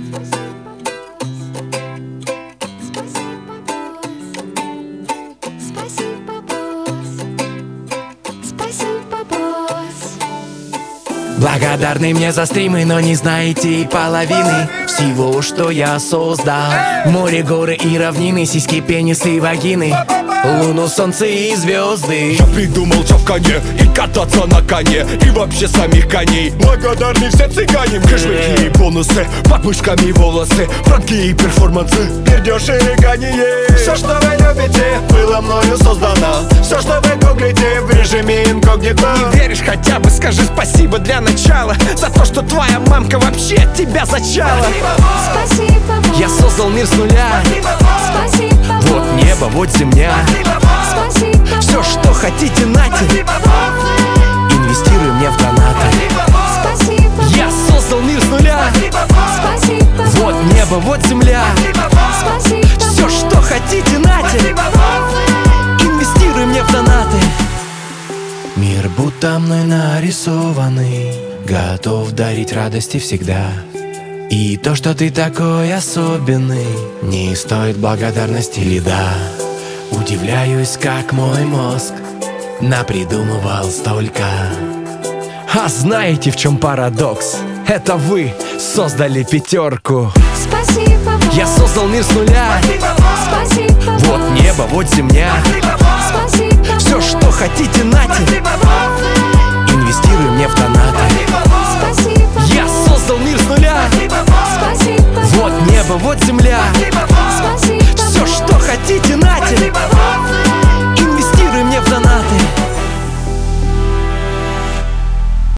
Благодарны мне за стримы, но не знаете и половины всего, что я создал. Море, горы и равнины, сиськи, пенисы и вагины, луну, солнце и звезды. Я придумал чавканье и кататься на коне, и вообще самих коней. Благодарны все цыгане, кэшбэки и бонусы, под мышками волосы, пранки и перформансы, пердеж и рыганье. Все, что вы любите, было мною создано. Все, что вы гуглите, в режиме инкогнито. Не веришь, хотя бы скажи спасибо для начала за то, что твоя мамка вообще тебя зачала. Спасибо, Я создал мир с нуля. спасибо, Вот небо, вот земля. спасибо, Все, что хотите, нате. Инвестируй мне в донаты. спасибо, Я создал мир с нуля. спасибо, Вот небо, вот земля. спасибо, Все, что хотите, нате. Инвестируй мне в донаты. Мир будто мной нарисованный, готов дарить радости всегда. И то, что ты такой особенный, не стоит благодарности льда. Удивляюсь, как мой мозг напридумывал столько. А знаете, в чем парадокс? Это вы создали пятерку. спасибо, Я создал мир с нуля. спасибо, Вот небо, вот земля. спасибо, Все, что хотите, нате. Инвестируй мне в донаты.